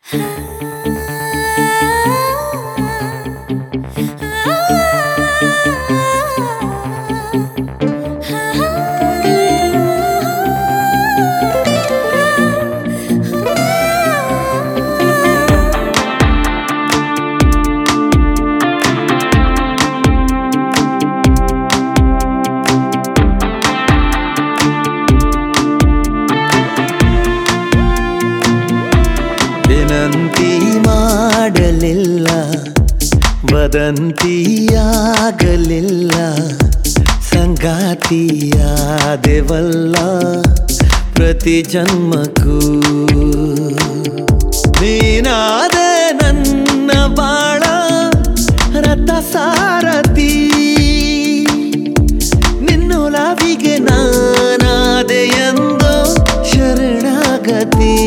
ವಿನಂತಿ ಮಾಡಲಿಲ್ಲ, ವದಂತಿಯಾಗಲಿಲ್ಲ, ಸಂಗಾತಿಯಾದೆವಲ್ಲ ಪ್ರತಿ ಜನ್ಮಕ್ಕೂ. ನೀನಾದೆ ನನ್ನ ಬಾಳ ರಥ ಸಾರಥಿ, ನಿನ್ನೊಲವಿಗೆ ನಾನಾದೆ ಎಂದು ಶರಣಾಗತಿ.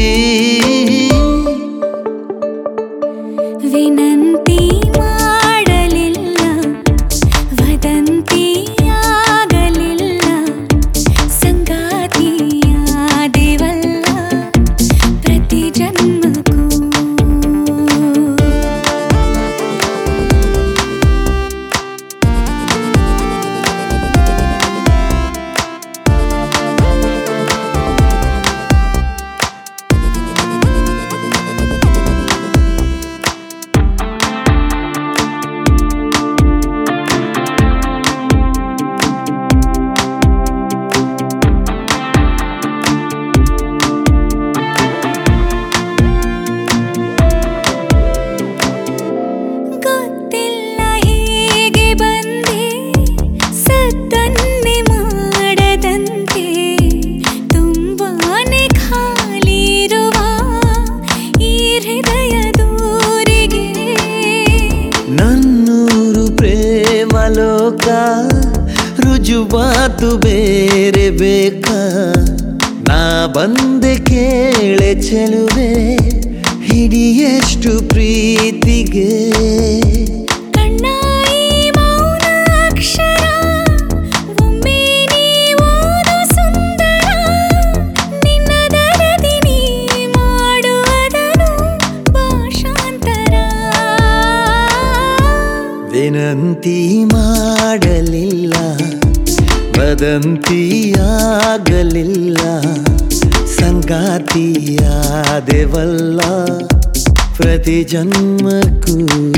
ವಿನಂತಿ ಮಾಡಲಿಲ್ಲ, ವದಂತಿಯಾಗಲಿಲ್ಲ, ಸಂಗಾತಿಯಾದೆವಲ್ಲ ಪ್ರತಿ ಜನ್ಮಕ್ಕೂ. ನನ್ನೂರು ಪ್ರೇಮಲೋಕ ರುಜುವಾತು ಬೇರೆ ಬೇಕಾ, ನಾ ಬಂದೆ ಕೇಳೆ ಚೆಲುವೆ ಹಿಡಿಯಷ್ಟು ಪ್ರೀತಿಗೆ. ವಿನಂತಿ ಮಾಡಲಿಲ್ಲ, ವದಂತಿಯಾಗಲಿಲ್ಲ, ಸಂಗಾತಿಯಾದೆವಲ್ಲ ಪ್ರತಿ ಜನ್ಮಕ್ಕೂ.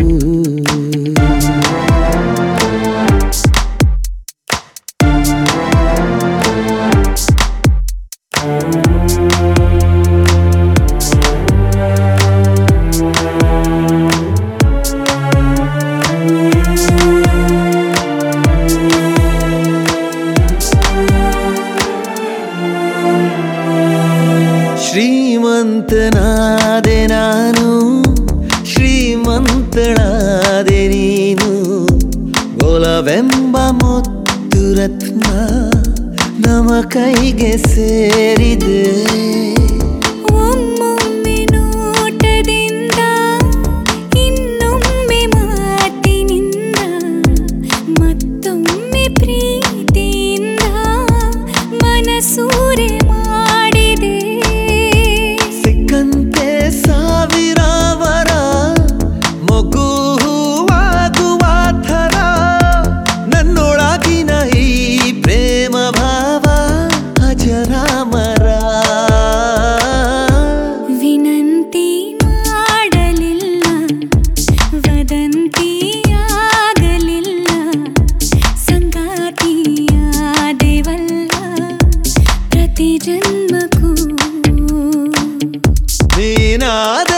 ಶ್ರೀಮಂತನಾದೆ ನಾನು, ಶ್ರೀಮಂತಳಾದೆ ನೀನು, ಒಲವೆಂಬ ಮುತ್ತು ರತ್ನ ನಮ್ಮ ಕೈಗೆ ಸೇರಿದೆ. ಒಮ್ಮೊಮ್ಮೆ ನೋಟದಿಂದ, ಇನ್ನೊಮ್ಮೆ ಮಾತಿನಿಂದ, ಮತ್ತೊಮ್ಮೆ ಪ್ರೀತಿಯಿಂದ ಮನಸೂರೆ ಮಾಡಿದೆ. ಸಿಕ್ಕಂತೆ ಸಾವಿರಾವರ ಮಗು ಹೂವಾಗುವ ಥರ ನನ್ನೊಳಗಿನ ಈ ಪ್ರೇಮ ಭಾವ ಅಜರಾಮರ. ವಿನಂತಿ ಮಾಡಲಿಲ್ಲ, ವದಂತಿಯಾಗಲಿಲ್ಲ, ಸಂಗಾತಿಯಾದೆವಲ್ಲ ಪ್ರತಿ ಜನ್ಮಕ್ಕೂ. ನೀನಾದ